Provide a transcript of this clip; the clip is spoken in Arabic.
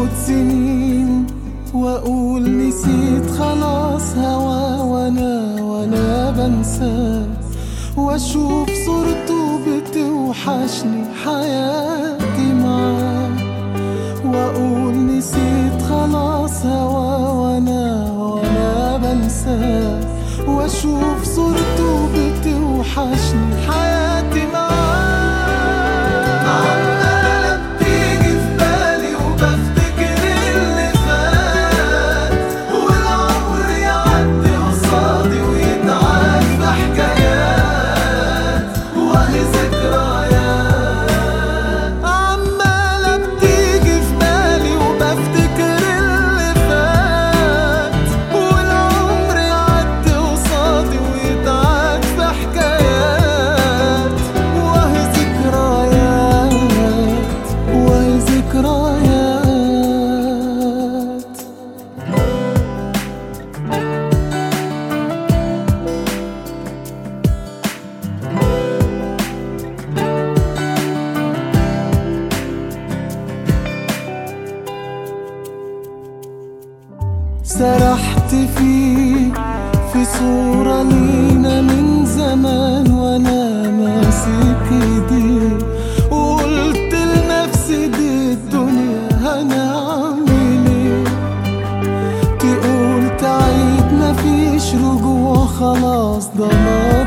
تفوت سنين واقول نسيت خلاص هوا، وانا بنساه، واشوف صورته بتوحشني حياتي معاه، واقول نسيت خلاص هوا، وانا بنساه، واشوف صورته بتوحشني حياتي معاه. عمالة بتيجي في بالي وبفتكر اللي فات، والعمر يعدي قصادي ويتعاد في حكايات وأهي ذكريات. عمالة بتيجي في بالي وبفتكر اللي فات، والعمر يعدي قصادي ويتعاد في حكايات وأهي ذكريات، وأهي ذكريات. سرحت فيه في صورة لينا من زمان وانا ماسك ايديه، وقلت لنفسي دي الدنيا هنعمل ايه، تقول تعيد مفيش رجوع خلاص ده ماضي